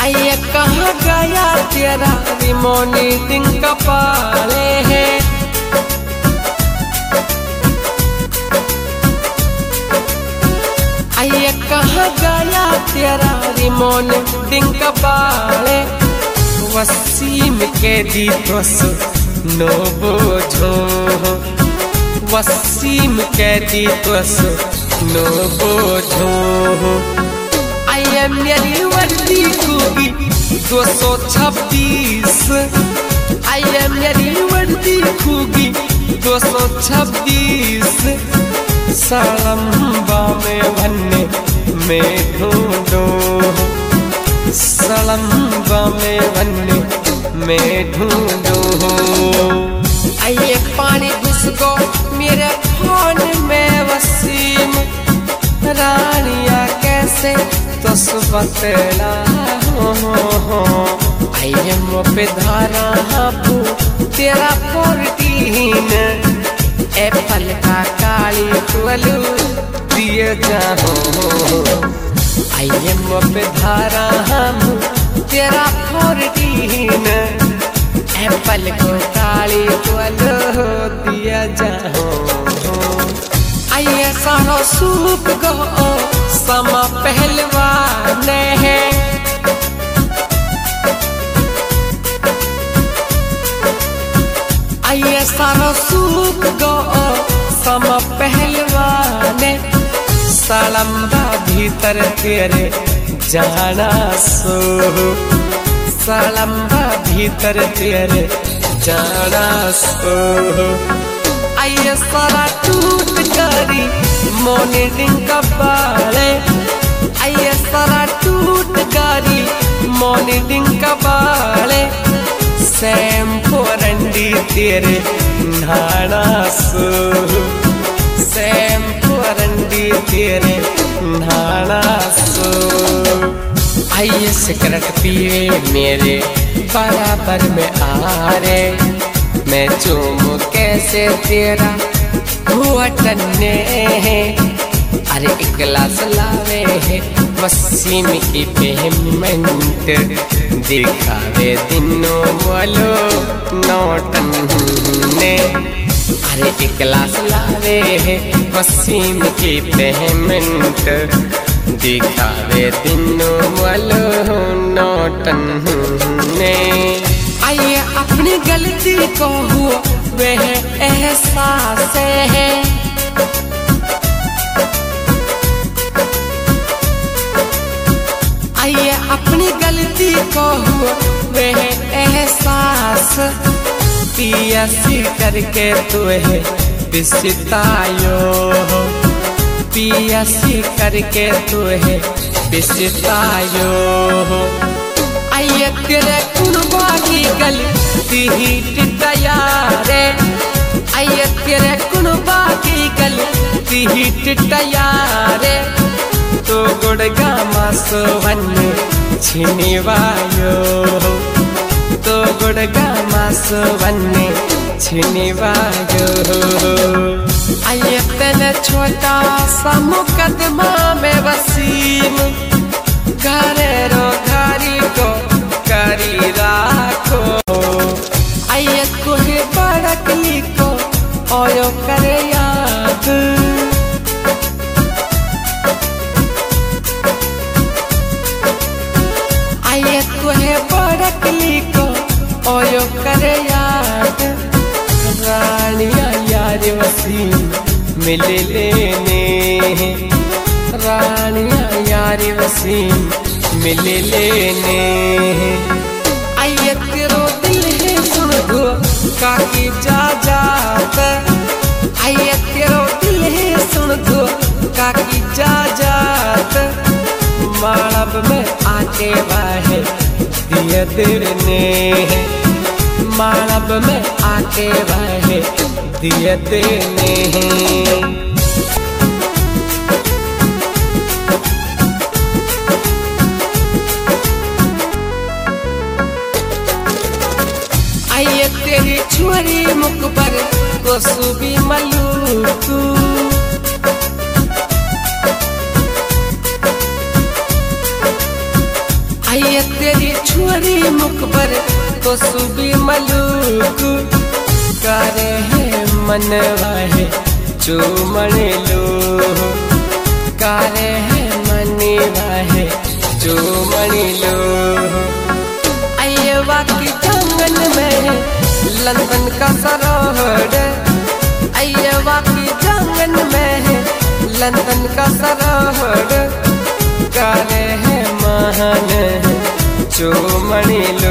आइए कहाँ गया तेरा रिमोनी दिन का पाले है। आइए कहाँ गया तेरा रिमोन दिन का पाले। वसीम के दी तो नो बोझो, वसीम के दी तो नो बोझो। आइए मेरी वर्दी खूबी 226, आइए मेरी वर्दी खूबी 226। सड़म्बा में भन्ने में ढूंढो, सड़म्बा में भन्ने में ढूंढो। आइए पानी घुस गो मेरे फोन में वसीम, रानिया कैसे तो बतला हो। आइए मो पे धारा हापू तेरा 14, एप्पल का काली टुअलू दिए जाओ। आइए मो पे धारा हम तेरा 14, एप्पल को काली टुअलू दिया जाओ। आइए सारो सूप गो समा पहलवान है। आइए सारो सूप गो समा पहलवान। सड़म्बा भीतर तेरे जाना सो, सड़म्बा भीतर तेरे जाना सो। आइए सारा टूट करी मॉर्निंग का बाले, आइए सारा टूट करी मॉर्निंग का बाले। शैम्पू रंडी तेरे नहाना सो, शैम्पू रंडी तेरे नहाना सो। आइए सिगरेट पिए मेरे बराबर में आ रे, मैं चूमू कैसे तेरा हुआ टन्ने। अरे एक गिलास लावे है वसीम की पेमेंट, दिखावे दिनों बोलो नौटन्ने। अरे एक गिलास लावे है वसीम की पेमेंट, दिखावे दिनों बोलो नौटन्ने। आइए अपनी गलती को हुआ वह एहसास है। आइए अपनी गलती को हुआ वह एहसास। पियासी करके तुहे बिस्तायो, पियासी करके तुहे बिस्तायो। आइए तेरे कुनबा की गलती हिट तैयारे, आइए तेरे कुनबा की गलती हिट तैयारे। तो गुड़गा मासो वन्ने छिनिवायो, तो गुड़गा मासो वन्ने छिनिवायो। आइए तेरे छोटा सा मुकदमा में वसीम, घरे रो घरी को करी राखो। आइए कोहे बड़कली को ओयो करे याद, आइए कोहे बड़कली को ओयो करे याद। रानिया यार वसीम मिल लेने, रानिया यार वसीम मिल लेने। आइए तेरो दिल है सुन गो काकी जा जात, आइए तेरो दिल है सुन गो काकी जा जात। मालब में आके वाहे दिए देने, मालब में आके वाहे दिए देने। आइए तेरी छुरी मुकबर को सुबी मलूकू, आइए तेरी छुरी मुखबर तो सुबी मलूक करे है मनवा है चूमन लो करे है मनवा है चूमन लो। आइए वाकी जंगल में लंदन का सरोवर आइए वाकी जंगल में लंदन का सरोवर करे है महान चूमन लो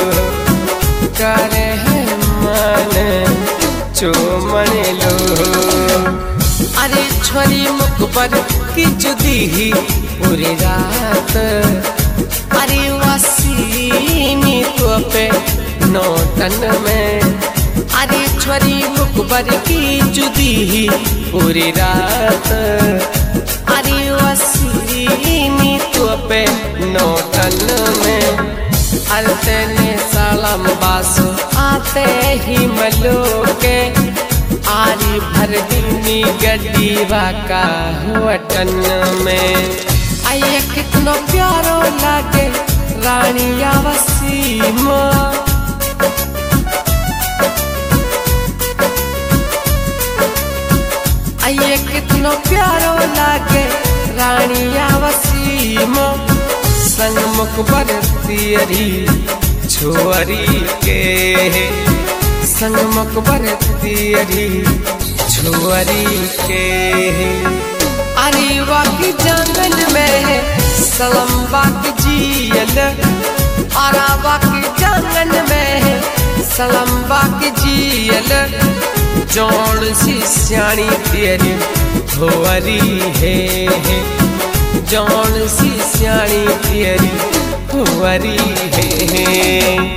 करे है मान चूमन लो। अरे छोरी मुखबर की जुदी ही पूरी रात अरे वसीनी तो पे नौतन में अरे छोरी मुखबर की जुदी ही पूरी रात अरे वसीनी तो पे नौतन में अलते ने सालम बासो आते ही मलो के आरी भर दिनी गड्डीवा का वतन में। आइए कितना प्यारो लागे रानिया वसीम आइए कितना प्यारो लागे रानिया वसीम संग मुखबर तियरी छोरी के संग मुखबर तियरी छोरी के। अरे वाकी जंगल में सलम्बा की जियल अरा वाकी जंगल में सलम्बा की जियल जौन सी सियाणी तेरी धोरी है जौन सी सियाणी तेरी धोरी है।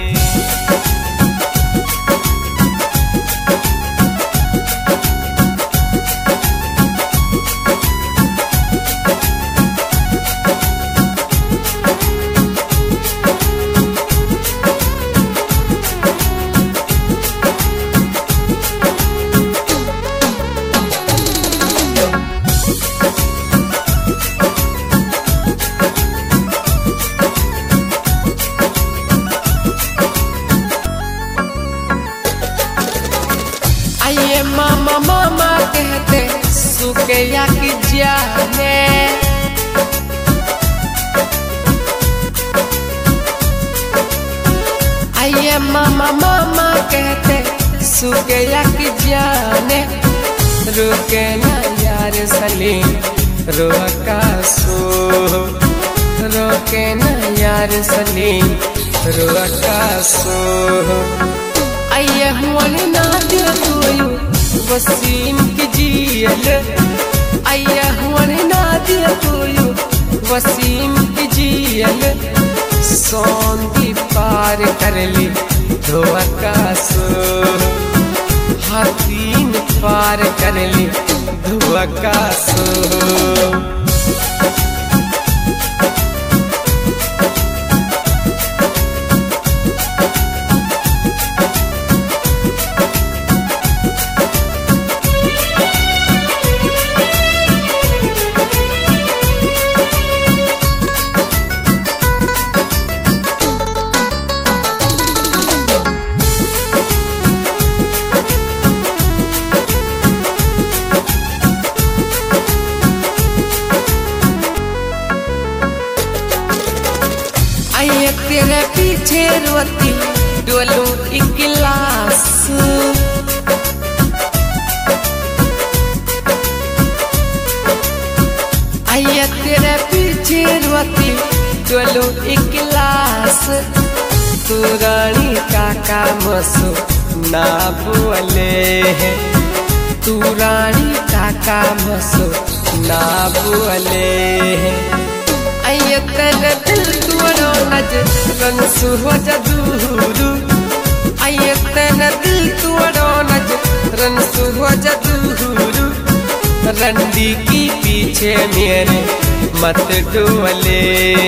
आइए मामा मामा कहते सुकैया की जाने आइए मामा मामा कहते सुकैया की जाने रुके ना यार सलीम रोका सो रोके ना यार सलीम रोका सो। आइए हुआ ना दिया तू वसीम की जियल आइए हुआ ना दिया तू वसीम की जियल सौंदी पार कर ली धोका सो हाथीन पार कर ली धोका सो। आइए तेरे पीछे रोती डोलू एक गिलास आइए तेरे पीछे रोती डोलू एक गिलास तू रानी काका मसो ना बोले तू रानी काका मसो ना बोले। आइए तेरे दिल तुअरो नजरन सुहो जदूरू आइए तेरे दिल तुअरो नजरन सुहो जदूरू रंडी की पीछे मेरे मत डोले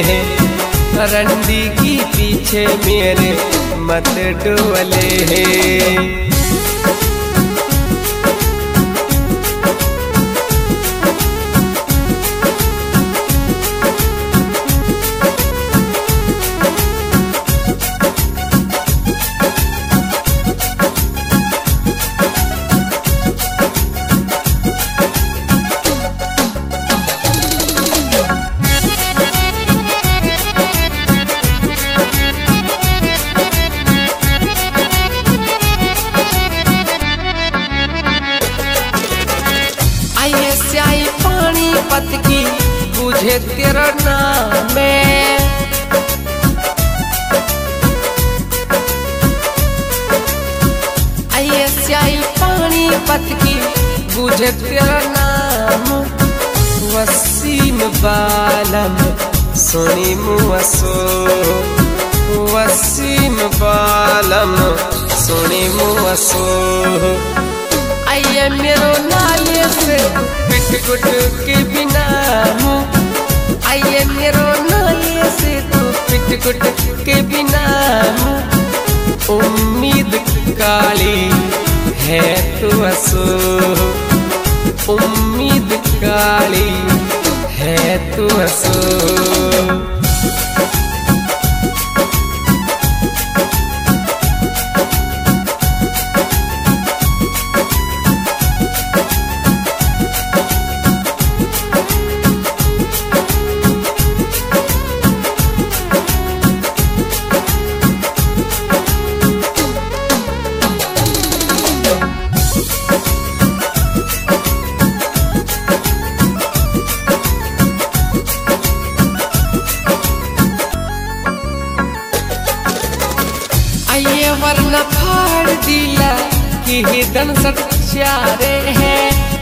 रंडी की पीछे मेरे मत डोले। मुझे तेरा नाम वसीम बालम सोनी मुआसो वसीम बालम सोनी मुआसो आइए मेरो नाले से पिट गुट के बिना आइए मेरो नाले से तू पिट गुट के बिना उम्मीद काली है तू असो उम्मीद काली है तू असो आइए वरना फाड़ दिला कि हिदन सच्चारे है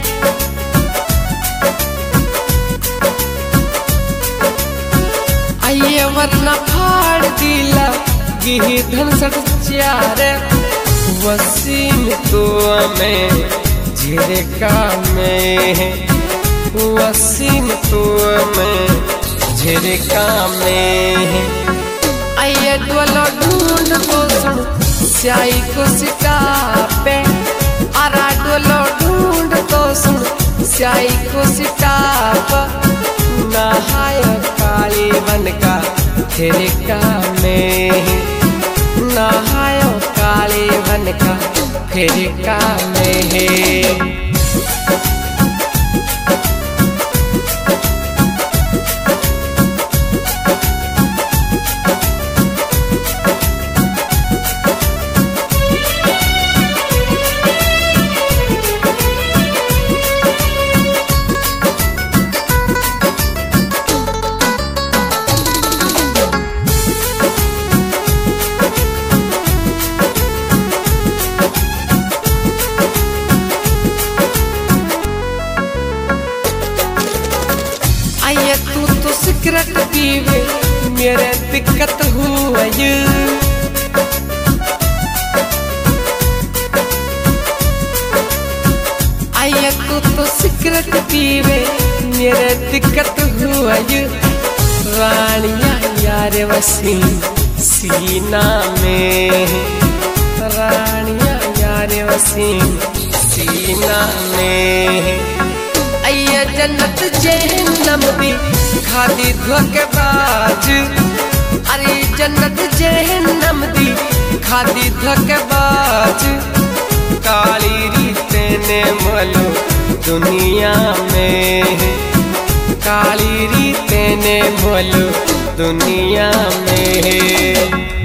आइए वरना फाड़ दिला कि हिदन सच्चारे वसीम तो में झेरे का में वसीम तो में झेरे का में आइए डोलो ढूंढ को सुन स्याही को सिटापे आरा डोलो ढूंढ को सुन स्याही को सिटाप नहाय काली बन का तेरे का में नहाय काली बन का तेरे का में आइए तू तो सिगरेट पीवे मेरे दिक्कत हुआ आइए तू तो सिगरेट पीवे मेरे दिक्कत हुआ रानिया यार वसीम सीना में रानिया यार वसीम सीना में आइए जन्नत जहन्नम दी खादी धोखेबाज अरे जन्नत जहन्नम दी खादी धोखेबाज काली रीते ने मलो दुनिया में काली रीते ने मलो दुनिया में